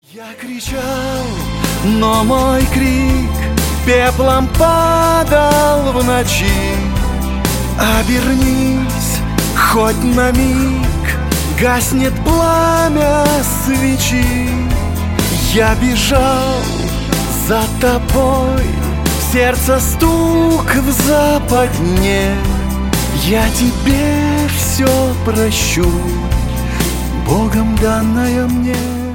Я кричал, но мой крик пеплом падал в ночи. Обернись хоть на миг, гаснет пламя свечи. Я бежал за тобой, в сердце стук в западне. Я тебе все прощу, Богом данное мне.